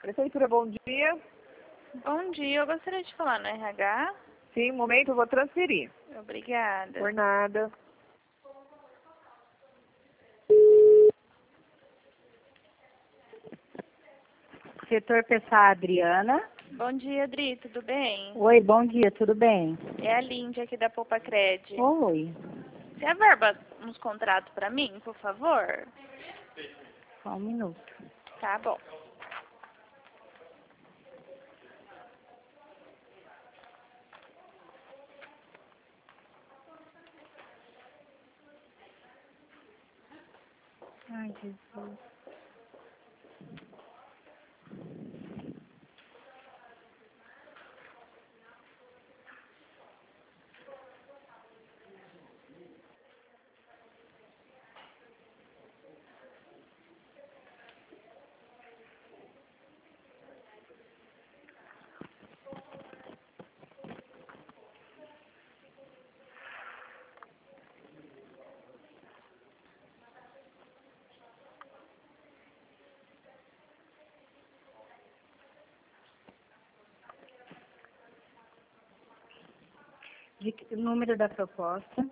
Prefeitura, bom dia. Bom dia, eu gostaria de falar no RH. Sim, um momento, eu vou transferir. Obrigada. Por nada. Setor PSA, Adriana. Bom dia, Adri, tudo bem? Oi, bom dia, tudo bem? É a Líndia aqui da Poupa Cred. Oi. Você averba uns contratos para mim, por favor? Só um minuto. Tá bom. Ai, Jesus. Número da proposta.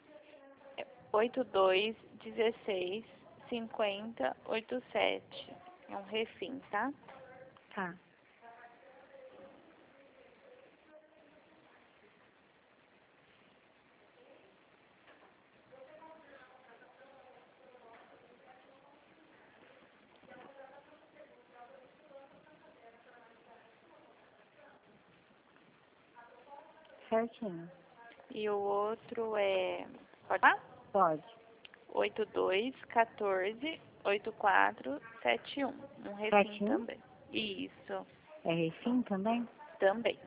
82165087. É um refim, tá? Tá. Certinho. E o outro é... Pode falar? Pode. 82148471. Um refim 71? também. Isso, É refim também? também.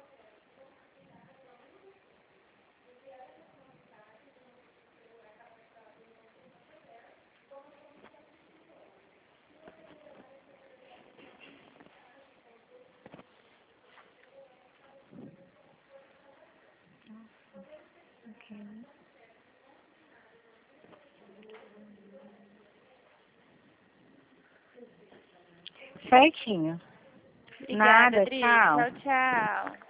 Ok. Certinho. Obrigada, Nada, Adri. tchau. Tchau, tchau.